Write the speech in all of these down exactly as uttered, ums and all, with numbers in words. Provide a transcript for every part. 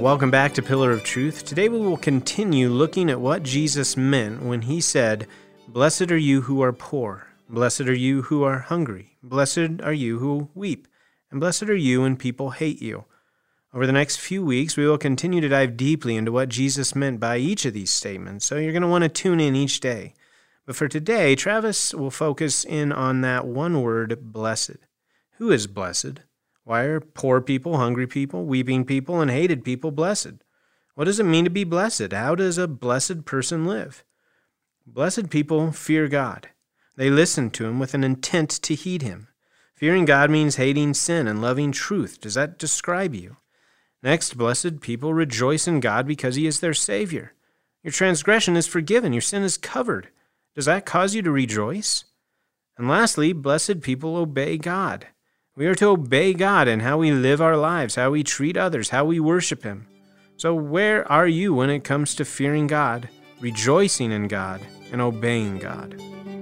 Welcome back to Pillar of Truth. Today we will continue looking at what Jesus meant when he said, "Blessed are you who are poor, blessed are you who are hungry, blessed are you who weep, and blessed are you when people hate you." Over the next few weeks, we will continue to dive deeply into what Jesus meant by each of these statements, so you're going to want to tune in each day. But for today, Travis will focus in on that one word, blessed. Who is blessed? Why are poor people, hungry people, weeping people, and hated people blessed? What does it mean to be blessed? How does a blessed person live? Blessed people fear God. They listen to him with an intent to heed him. Fearing God means hating sin and loving truth. Does that describe you? Next, blessed people rejoice in God because he is their Savior. Your transgression is forgiven. Your sin is covered. Does that cause you to rejoice? And lastly, blessed people obey God. We are to obey God in how we live our lives, how we treat others, how we worship him. So where are you when it comes to fearing God, rejoicing in God, and obeying God?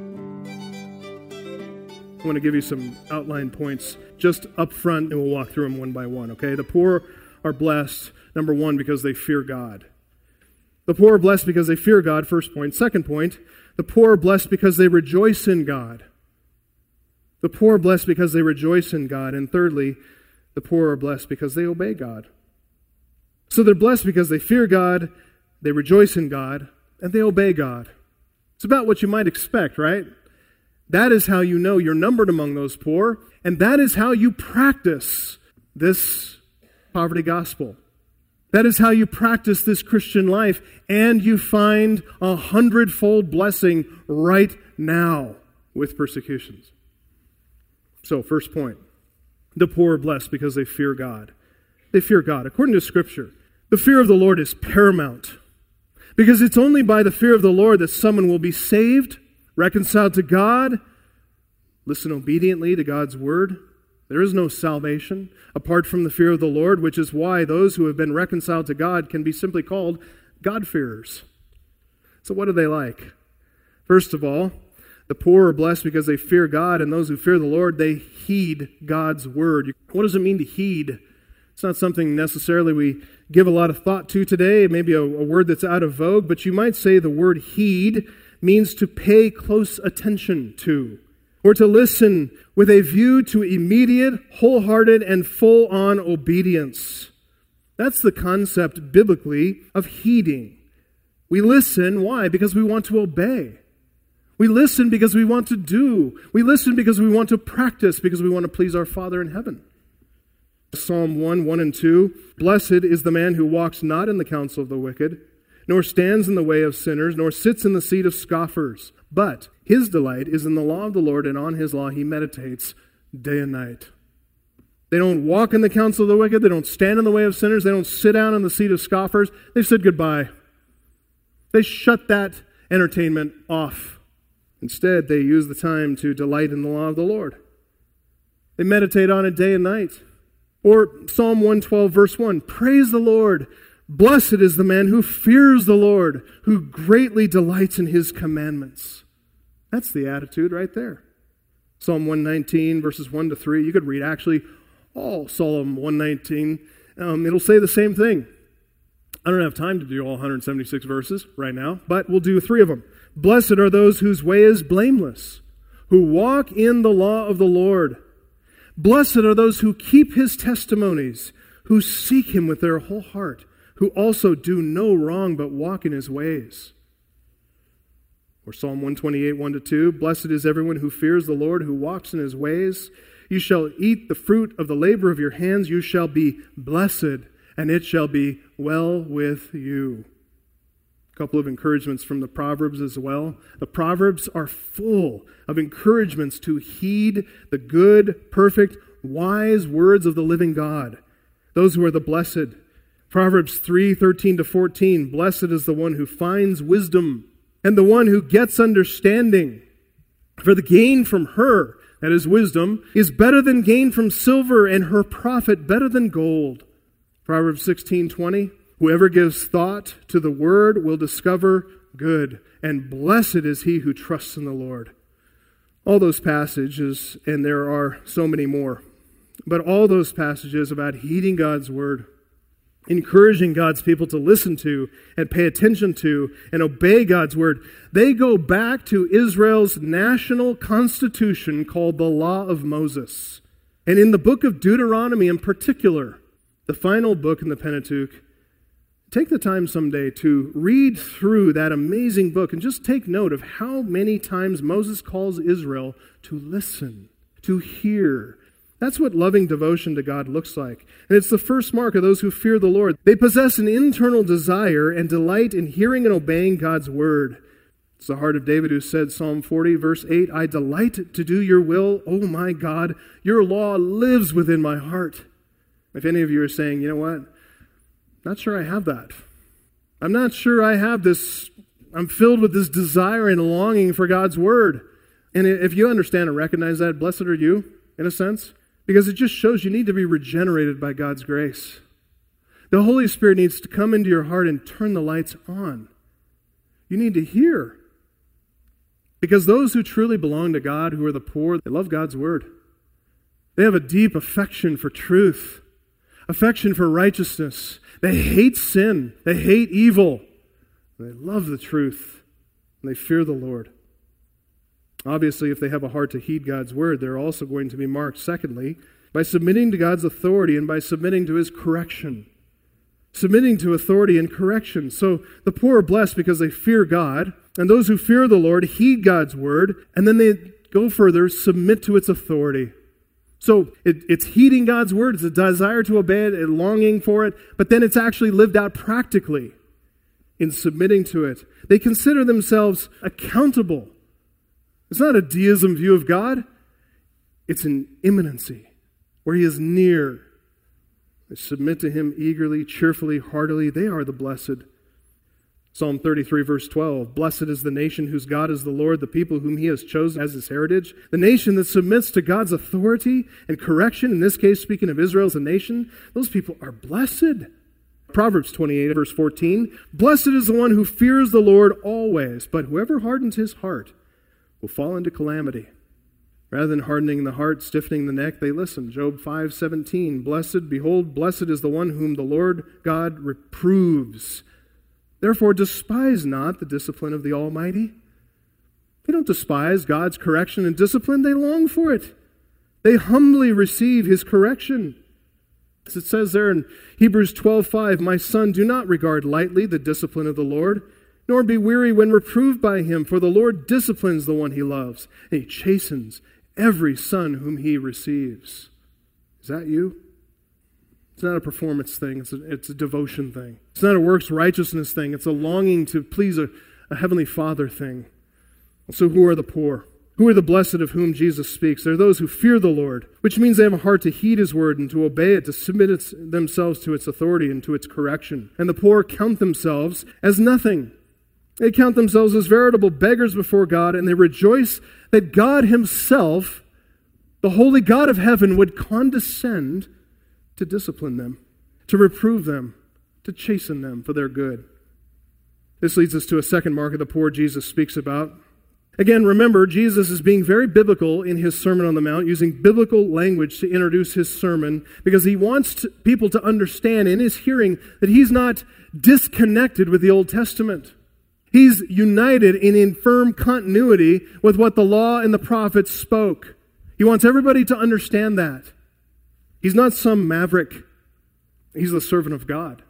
I want to give you some outline points just up front, and we'll walk through them one by one, okay? The poor are blessed, number one, because they fear God. The poor are blessed because they fear God, first point. Second point, the poor are blessed because they rejoice in God. The poor are blessed because they rejoice in God. And thirdly, the poor are blessed because they obey God. So they're blessed because they fear God, they rejoice in God, and they obey God. It's about what you might expect, right? That is how you know you're numbered among those poor, and that is how you practice this poverty gospel. That is how you practice this Christian life, and you find a hundredfold blessing right now with persecutions. So, first point, the poor are blessed because they fear God. They fear God. According to Scripture, the fear of the Lord is paramount, because it's only by the fear of the Lord that someone will be saved, reconciled to God, listen obediently to God's word. There is no salvation apart from the fear of the Lord, which is why those who have been reconciled to God can be simply called God-fearers. So what are they like? First of all, the poor are blessed because they fear God, and those who fear the Lord, they heed God's word. What does it mean to heed? It's not something necessarily we give a lot of thought to today, maybe a, a word that's out of vogue, but you might say the word heed means to pay close attention to, or to listen with a view to immediate, wholehearted, and full-on obedience. That's the concept biblically of heeding. We listen, why? Because we want to obey. We listen because we want to do. We listen because we want to practice, because we want to please our Father in heaven. Psalm one, one and two, "Blessed is the man who walks not in the counsel of the wicked, nor stands in the way of sinners, nor sits in the seat of scoffers. But his delight is in the law of the Lord, and on his law he meditates day and night." They don't walk in the counsel of the wicked. They don't stand in the way of sinners. They don't sit down in the seat of scoffers. They've said goodbye. They shut that entertainment off. Instead, they use the time to delight in the law of the Lord. They meditate on it day and night. Or Psalm one twelve, verse one, "Praise the Lord. Blessed is the man who fears the Lord, who greatly delights in his commandments." That's the attitude right there. Psalm one nineteen, verses one to three. You could read actually all Psalm one nineteen. Um, it'll say the same thing. I don't have time to do all one hundred seventy-six verses right now, but we'll do three of them. "Blessed are those whose way is blameless, who walk in the law of the Lord. Blessed are those who keep his testimonies, who seek him with their whole heart, who also do no wrong but walk in his ways." Or Psalm one twenty-eight, one to two, "Blessed is everyone who fears the Lord, who walks in his ways. You shall eat the fruit of the labor of your hands. You shall be blessed, and it shall be well with you." A couple of encouragements from the Proverbs as well. The Proverbs are full of encouragements to heed the good, perfect, wise words of the living God. Those who are the blessed. Proverbs three, thirteen to fourteen, "Blessed is the one who finds wisdom, and the one who gets understanding. For the gain from her," that is wisdom, "is better than gain from silver, and her profit better than gold." Proverbs sixteen, twenty, "Whoever gives thought to the word will discover good, and blessed is he who trusts in the Lord." All those passages, and there are so many more, but all those passages about heeding God's word encouraging God's people to listen to and pay attention to and obey God's word, they go back to Israel's national constitution called the Law of Moses. And in the book of Deuteronomy in particular, the final book in the Pentateuch, take the time someday to read through that amazing book and just take note of how many times Moses calls Israel to listen, to hear. That's what loving devotion to God looks like. And it's the first mark of those who fear the Lord. They possess an internal desire and delight in hearing and obeying God's word. It's the heart of David who said, Psalm forty, verse eight, I delight to do your will, O my God. Your law lives within my heart. If any of you are saying, you know what? Not sure I have that. I'm not sure I have this. I'm filled with this desire and longing for God's word. And if you understand and recognize that, blessed are you, in a sense. Because it just shows you need to be regenerated by God's grace. The Holy Spirit needs to come into your heart and turn the lights on. You need to hear. Because those who truly belong to God, who are the poor, they love God's word. They have a deep affection for truth, affection for righteousness. They hate sin. They hate evil. They love the truth. And they fear the Lord. Obviously, if they have a heart to heed God's word, they're also going to be marked, secondly, by submitting to God's authority and by submitting to his correction. Submitting to authority and correction. So the poor are blessed because they fear God, and those who fear the Lord heed God's word, and then they go further, submit to its authority. So it, it's heeding God's word, it's a desire to obey it, a longing for it, but then it's actually lived out practically in submitting to it. They consider themselves accountable. It's not a deism view of God. It's an immanency where he is near. They submit to him eagerly, cheerfully, heartily. They are the blessed. Psalm thirty-three, verse twelve, blessed is the nation whose God is the Lord, the people whom he has chosen as his heritage. The nation that submits to God's authority and correction, in this case, speaking of Israel as a nation, those people are blessed. Proverbs twenty-eight, verse fourteen, blessed is the one who fears the Lord always, but whoever hardens his heart will fall into calamity. Rather than hardening the heart, stiffening the neck, they listen. Job five seventeen, blessed, behold, blessed is the one whom the Lord God reproves. Therefore, despise not the discipline of the Almighty. They don't despise God's correction and discipline. They long for it. They humbly receive his correction. As it says there in Hebrews twelve five, my son, do not regard lightly the discipline of the Lord, nor be weary when reproved by him, for the Lord disciplines the one he loves, and he chastens every son whom he receives. Is that you? It's not a performance thing. It's a, it's a devotion thing. It's not a works righteousness thing. It's a longing to please a, a heavenly Father thing. So who are the poor? Who are the blessed of whom Jesus speaks? They're those who fear the Lord, which means they have a heart to heed his word and to obey it, to submit its, themselves to its authority and to its correction. And the poor count themselves as nothing. They count themselves as veritable beggars before God, and they rejoice that God himself, the holy God of heaven, would condescend to discipline them, to reprove them, to chasten them for their good. This leads us to a second mark of the poor Jesus speaks about. Again, remember, Jesus is being very biblical in his Sermon on the Mount, using biblical language to introduce his sermon, because he wants to, people to understand in his hearing that he's not disconnected with the Old Testament. He's united and in firm continuity with what the law and the prophets spoke. He wants everybody to understand that. He's not some maverick. He's the servant of God.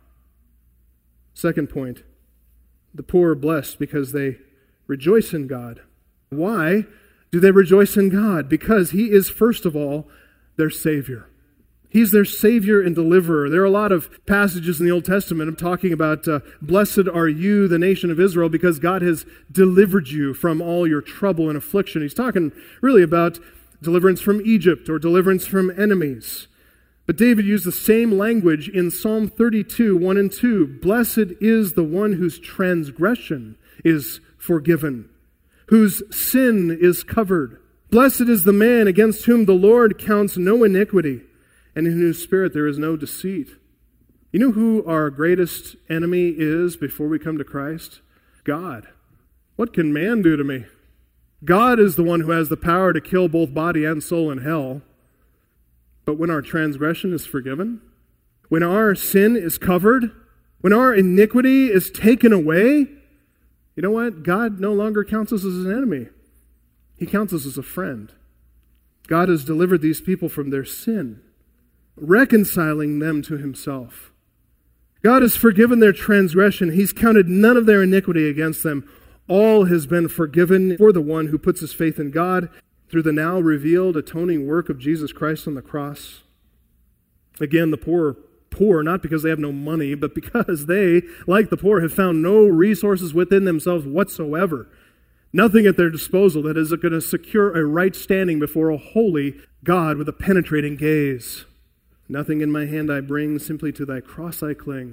Second point, the poor are blessed because they rejoice in God. Why do they rejoice in God? Because he is, first of all, their Savior. He's their Savior and deliverer. There are a lot of passages in the Old Testament talking about, uh, blessed are you, the nation of Israel, because God has delivered you from all your trouble and affliction. He's talking really about deliverance from Egypt or deliverance from enemies. But David used the same language in Psalm thirty-two, one and two. Blessed is the one whose transgression is forgiven, whose sin is covered. Blessed is the man against whom the Lord counts no iniquity, and in whose spirit there is no deceit. You know who our greatest enemy is before we come to Christ? God. What can man do to me? God is the one who has the power to kill both body and soul in hell. But when our transgression is forgiven, when our sin is covered, when our iniquity is taken away, you know what? God no longer counts us as an enemy. He counts us as a friend. God has delivered these people from their sin, reconciling them to himself. God has forgiven their transgression. He's counted none of their iniquity against them. All has been forgiven for the one who puts his faith in God through the now revealed atoning work of Jesus Christ on the cross. Again, the poor are poor not because they have no money, but because they, like the poor, have found no resources within themselves whatsoever. Nothing at their disposal that is going to secure a right standing before a holy God with a penetrating gaze. Nothing in my hand I bring, simply to thy cross I cling.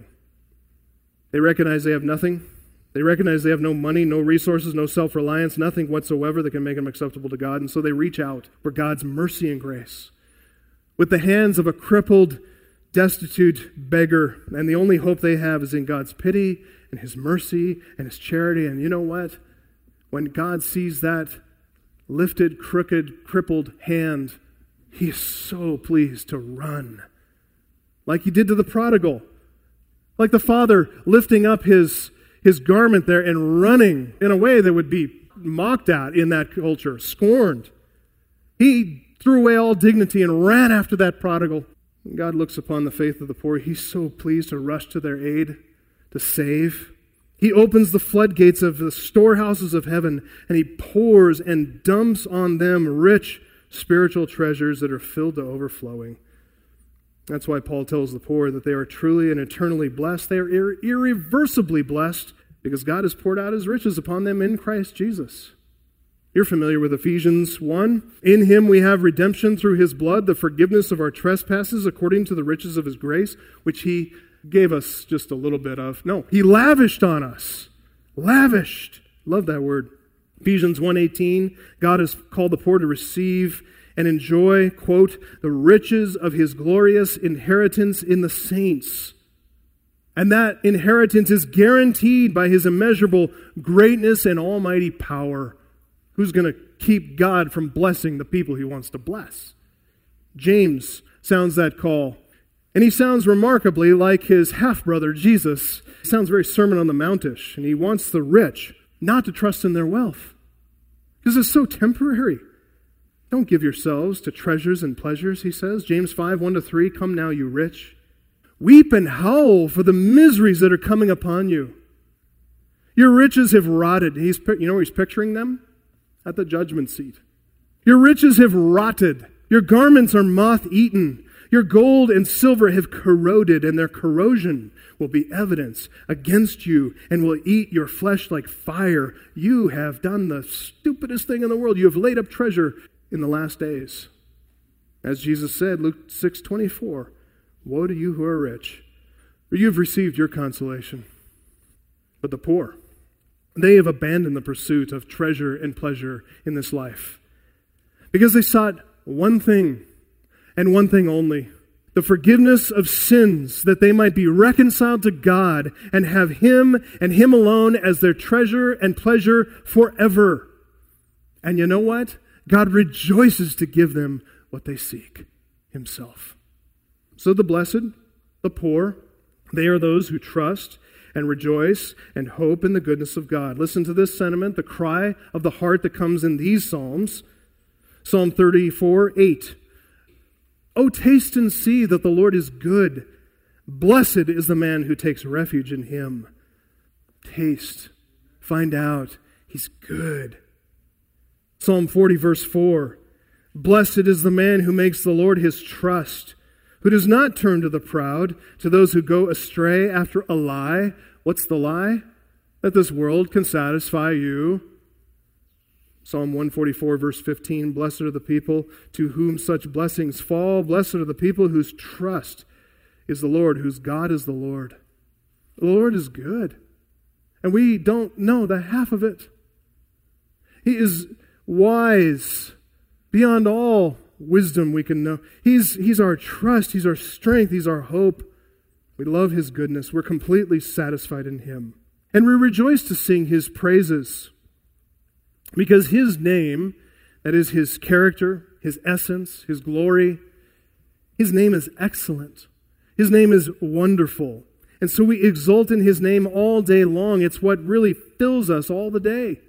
They recognize they have nothing. They recognize they have no money, no resources, no self-reliance, nothing whatsoever that can make them acceptable to God. And so they reach out for God's mercy and grace. With the hands of a crippled, destitute beggar, and the only hope they have is in God's pity and his mercy and his charity. And you know what? When God sees that lifted, crooked, crippled hand, he is so pleased to run. Like he did to the prodigal. Like the father lifting up his, his garment there and running in a way that would be mocked at in that culture, scorned. He threw away all dignity and ran after that prodigal. When God looks upon the faith of the poor, he's so pleased to rush to their aid, to save. He opens the floodgates of the storehouses of heaven, and he pours and dumps on them rich spiritual treasures that are filled to overflowing. That's why Paul tells the poor that they are truly and eternally blessed. They are irre- irreversibly blessed because God has poured out his riches upon them in Christ Jesus. You're familiar with Ephesians one. In him we have redemption through his blood, the forgiveness of our trespasses according to the riches of his grace, which he gave us just a little bit of. No, he lavished on us. Lavished. Love that word. Ephesians one eighteen, God has called the poor to receive and enjoy, quote, the riches of his glorious inheritance in the saints. And that inheritance is guaranteed by his immeasurable greatness and almighty power. Who's going to keep God from blessing the people he wants to bless? James sounds that call. And he sounds remarkably like his half-brother, Jesus. He sounds very Sermon on the Mount-ish. And he wants the rich not to trust in their wealth, because it's so temporary. Don't give yourselves to treasures and pleasures, he says. James five, one to three, come now, you rich. Weep and howl for the miseries that are coming upon you. Your riches have rotted. He's, you know where he's picturing them? At the judgment seat. Your riches have rotted. Your garments are moth-eaten. Your gold and silver have corroded, and their corrosion will be evidence against you and will eat your flesh like fire. You have done the stupidest thing in the world. You have laid up treasure in the last days. As Jesus said, Luke six twenty-four, woe to you who are rich, for you have received your consolation. But the poor, they have abandoned the pursuit of treasure and pleasure in this life because they sought one thing and one thing only, the forgiveness of sins, that they might be reconciled to God and have him and him alone as their treasure and pleasure forever. And you know what? God rejoices to give them what they seek, himself. So the blessed, the poor, they are those who trust and rejoice and hope in the goodness of God. Listen to this sentiment, the cry of the heart that comes in these Psalms. Psalm thirty-four, eight. Oh, taste and see that the Lord is good. Blessed is the man who takes refuge in him. Taste. Find out. He's good. Psalm forty, verse four. Blessed is the man who makes the Lord his trust, who does not turn to the proud, to those who go astray after a lie. What's the lie? That this world can satisfy you. Psalm one forty-four, verse fifteen, blessed are the people to whom such blessings fall. Blessed are the people whose trust is the Lord, whose God is the Lord. The Lord is good, and we don't know the half of it. He is wise beyond all wisdom we can know. He's, he's our trust, he's our strength, he's our hope. We love his goodness. We're completely satisfied in him. And we rejoice to sing his praises. Because his name, that is his character, his essence, his glory, his name is excellent. His name is wonderful. And so we exult in His name all day long. It's what really fills us all the day.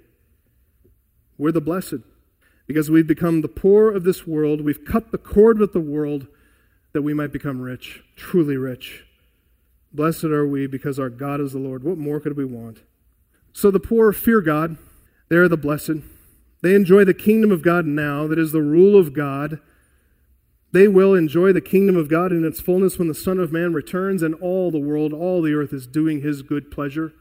We're the blessed because we've become the poor of this world. We've cut the cord with the world that we might become rich, truly rich. Blessed are we because our God is the Lord. What more could we want? So the poor fear God. They are the blessed. They enjoy the kingdom of God now, that is the rule of God. They will enjoy the kingdom of God in its fullness when the Son of Man returns and all the world, all the earth is doing His good pleasure.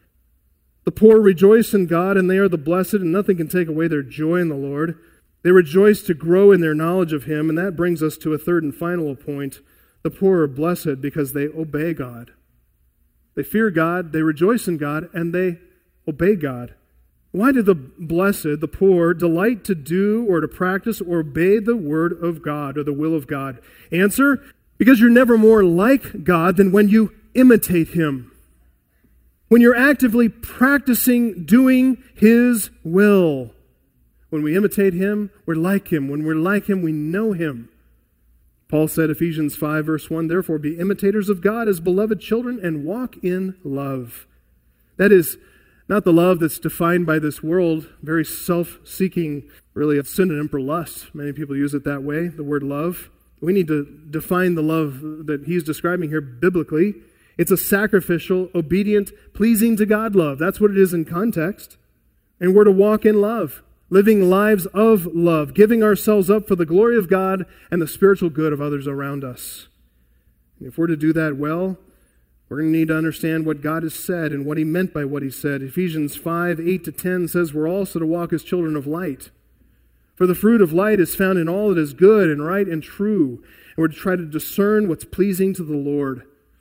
The poor rejoice in God, and they are the blessed, and nothing can take away their joy in the Lord. They rejoice to grow in their knowledge of Him, and that brings us to a third and final point. The poor are blessed because they obey God. They fear God, they rejoice in God, and they obey God. Why do the blessed, the poor, delight to do or to practice or obey the word of God or the will of God? Answer, because you're never more like God than when you imitate Him. When you're actively practicing doing His will. When we imitate Him, we're like Him. When we're like Him, we know Him. Paul said, Ephesians five, verse one, therefore be imitators of God as beloved children and walk in love. That is not the love that's defined by this world, very self-seeking, really a synonym for lust. Many people use it that way, the word love. We need to define the love that he's describing here biblically. It's a sacrificial, obedient, pleasing to God love. That's what it is in context. And we're to walk in love, living lives of love, giving ourselves up for the glory of God and the spiritual good of others around us. And if we're to do that well, we're going to need to understand what God has said and what He meant by what He said. Ephesians five, eight to ten says we're also to walk as children of light. For the fruit of light is found in all that is good and right and true. And we're to try to discern what's pleasing to the Lord.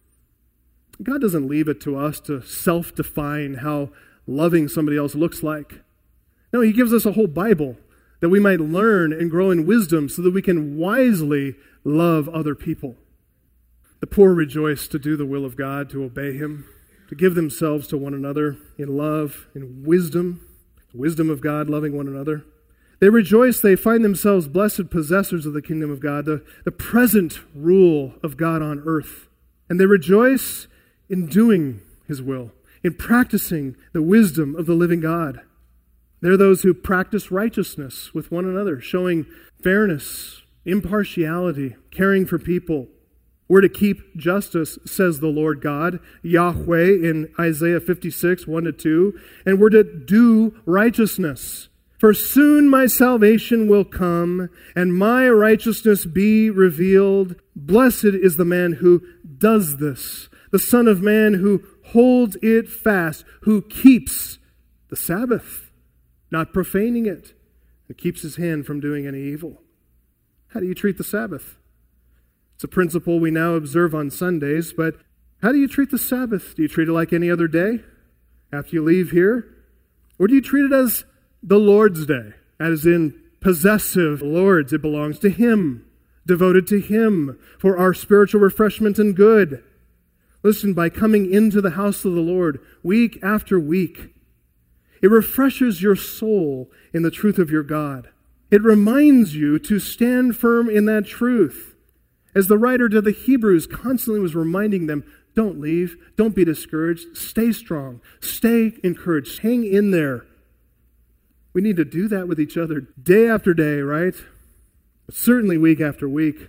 God doesn't leave it to us to self-define how loving somebody else looks like. No, He gives us a whole Bible that we might learn and grow in wisdom so that we can wisely love other people. The poor rejoice to do the will of God, to obey Him, to give themselves to one another in love, in wisdom, the wisdom of God, loving one another. They rejoice, they find themselves blessed possessors of the kingdom of God, the, the present rule of God on earth. And they rejoice in doing His will, in practicing the wisdom of the living God. They're those who practice righteousness with one another, showing fairness, impartiality, caring for people. We're to keep justice, says the Lord God, Yahweh, in Isaiah fifty-six, one to two. And we're to do righteousness. For soon my salvation will come, and my righteousness be revealed. Blessed is the man who does this, the Son of Man who holds it fast, who keeps the Sabbath, not profaning it, and keeps his hand from doing any evil. How do you treat the Sabbath? It's a principle we now observe on Sundays, but how do you treat the Sabbath? Do you treat it like any other day after you leave here? Or do you treat it as the Lord's Day, as in possessive Lord's? It belongs to Him, devoted to Him for our spiritual refreshment and good. Listen, by coming into the house of the Lord week after week, it refreshes your soul in the truth of your God. It reminds you to stand firm in that truth. As the writer to the Hebrews constantly was reminding them, don't leave, don't be discouraged, stay strong, stay encouraged, hang in there. We need to do that with each other day after day, right? But certainly week after week.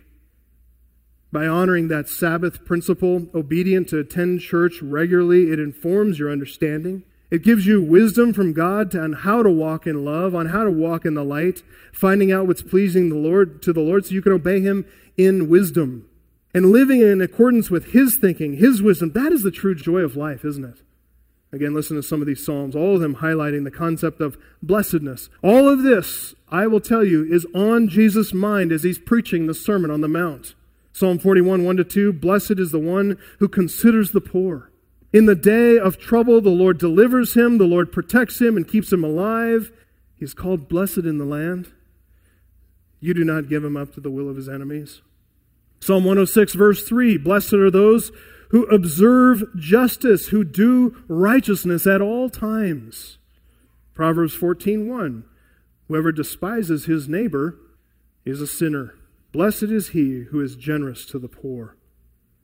By honoring that Sabbath principle, obedient to attend church regularly, it informs your understanding. It gives you wisdom from God on how to walk in love, on how to walk in the light, finding out what's pleasing the Lord to the Lord so you can obey Him in wisdom. And living in accordance with His thinking, His wisdom, that is the true joy of life, isn't it? Again, listen to some of these Psalms, all of them highlighting the concept of blessedness. All of this, I will tell you, is on Jesus' mind as He's preaching the Sermon on the Mount. Psalm forty-one, one to two, blessed is the one who considers the poor. In the day of trouble, the Lord delivers him, the Lord protects him and keeps him alive. He is called blessed in the land. You do not give him up to the will of his enemies. Psalm one oh six, verse three, blessed are those who observe justice, who do righteousness at all times. Proverbs fourteen, one, whoever despises his neighbor is a sinner. Blessed is he who is generous to the poor.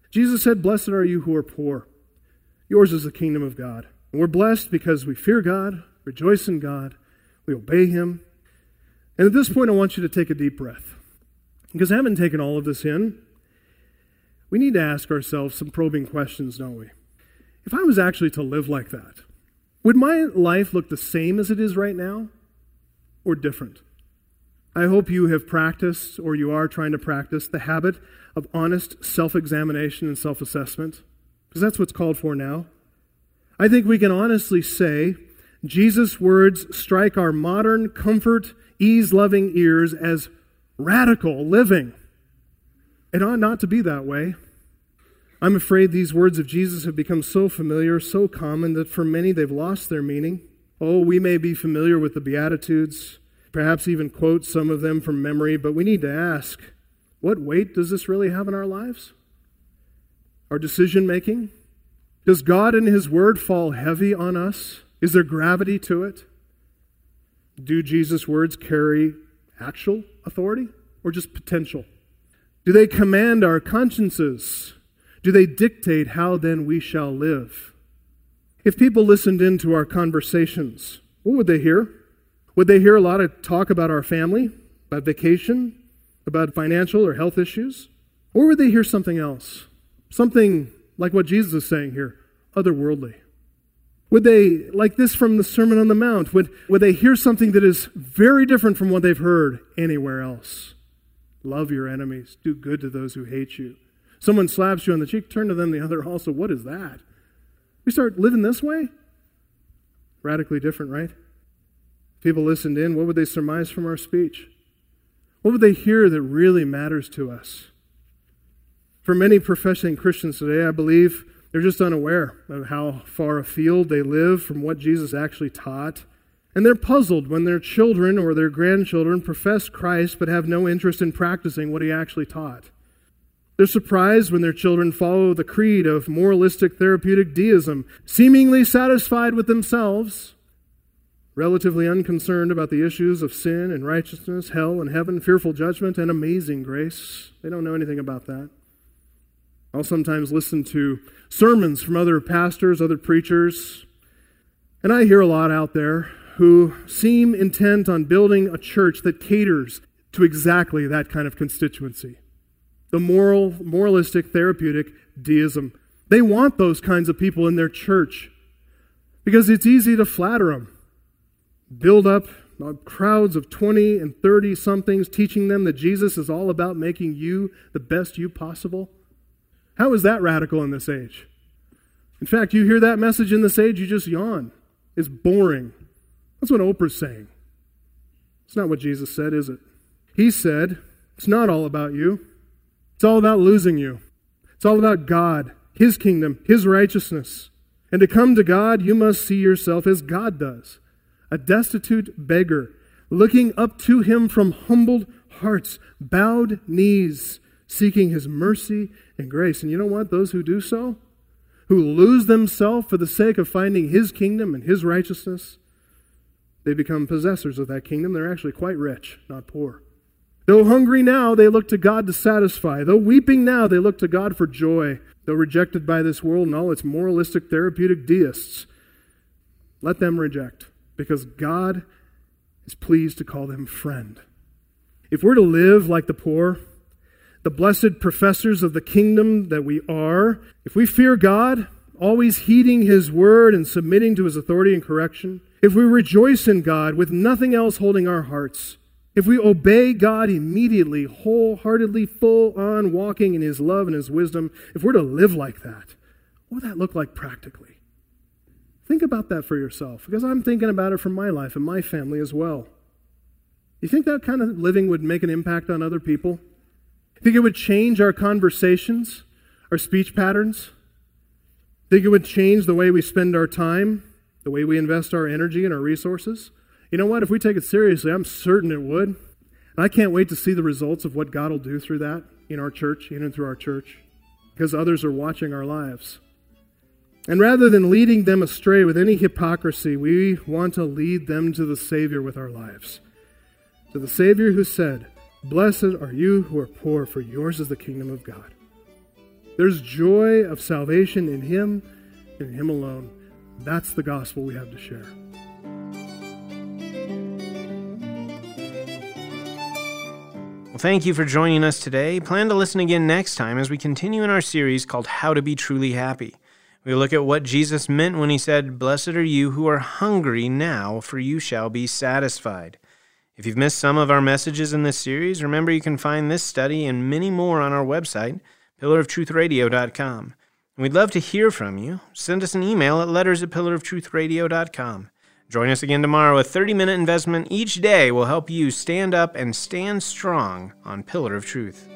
Jesus said, "Blessed are you who are poor. Yours is the kingdom of God." And we're blessed because we fear God, rejoice in God, we obey Him. And at this point, I want you to take a deep breath. Because having taken all of this in, we need to ask ourselves some probing questions, don't we? If I was actually to live like that, would my life look the same as it is right now, or different? I hope you have practiced, or you are trying to practice, the habit of honest self-examination and self-assessment, because that's what's called for now. I think we can honestly say Jesus' words strike our modern, comfort, ease-loving ears as radical living. It ought not to be that way. I'm afraid these words of Jesus have become so familiar, so common, that for many they've lost their meaning. Oh, we may be familiar with the Beatitudes, perhaps even quote some of them from memory, but we need to ask, what weight does this really have in our lives? Our decision-making? Does God and His Word fall heavy on us? Is there gravity to it? Do Jesus' words carry actual authority or just potential? Do they command our consciences? Do they dictate how then we shall live? If people listened into our conversations, what would they hear? Would they hear a lot of talk about our family, about vacation, about financial or health issues? Or would they hear something else? Something like what Jesus is saying here, otherworldly. Would they, like this from the Sermon on the Mount, would, would they hear something that is very different from what they've heard anywhere else? Love your enemies. Do good to those who hate you. Someone slaps you on the cheek, turn to them the other also. What is that? We start living this way? Radically different, right? If people listened in, what would they surmise from our speech? What would they hear that really matters to us? For many professing Christians today, I believe they're just unaware of how far afield they live from what Jesus actually taught. And they're puzzled when their children or their grandchildren profess Christ but have no interest in practicing what He actually taught. They're surprised when their children follow the creed of moralistic therapeutic deism, seemingly satisfied with themselves, relatively unconcerned about the issues of sin and righteousness, hell and heaven, fearful judgment, and amazing grace. They don't know anything about that. I'll sometimes listen to sermons from other pastors, other preachers, and I hear a lot out there who seem intent on building a church that caters to exactly that kind of constituency. The moral, moralistic, therapeutic deism. They want those kinds of people in their church because it's easy to flatter them. Build up crowds of twenty and thirty-somethings teaching them that Jesus is all about making you the best you possible. How is that radical in this age? In fact, you hear that message in this age, you just yawn. It's boring. That's what Oprah's saying. It's not what Jesus said, is it? He said, it's not all about you. It's all about losing you. It's all about God, His kingdom, His righteousness. And to come to God, you must see yourself as God does. A destitute beggar, looking up to Him from humbled hearts, bowed knees, seeking His mercy and grace. And you know what? Those who do so, who lose themselves for the sake of finding His kingdom and His righteousness, they become possessors of that kingdom. They're actually quite rich, not poor. Though hungry now, they look to God to satisfy. Though weeping now, they look to God for joy. Though rejected by this world and all its moralistic therapeutic deists, let them reject, because God is pleased to call them friend. If we're to live like the poor, the blessed professors of the kingdom that we are, if we fear God, always heeding His word and submitting to His authority and correction, if we rejoice in God with nothing else holding our hearts, if we obey God immediately, wholeheartedly, full on, walking in His love and His wisdom, if we're to live like that, what would that look like practically? Think about that for yourself, because I'm thinking about it from my life and my family as well. You think that kind of living would make an impact on other people? Think it would change our conversations, our speech patterns? Think it would change the way we spend our time, the way we invest our energy and our resources? You know what? If we take it seriously, I'm certain it would. And I can't wait to see the results of what God will do through that in our church, in and through our church, because others are watching our lives. And rather than leading them astray with any hypocrisy, we want to lead them to the Savior with our lives. To the Savior who said, "Blessed are you who are poor, for yours is the kingdom of God." There's joy of salvation in Him and in Him alone. That's the gospel we have to share. Well, thank you for joining us today. Plan to listen again next time as we continue in our series called How to Be Truly Happy. We look at what Jesus meant when He said, "Blessed are you who are hungry now, for you shall be satisfied." If you've missed some of our messages in this series, remember you can find this study and many more on our website, pillar of truth radio dot com. And we'd love to hear from you. Send us an email at letters at pillar of truth radio dot com. Join us again tomorrow. A thirty-minute investment each day will help you stand up and stand strong on Pillar of Truth.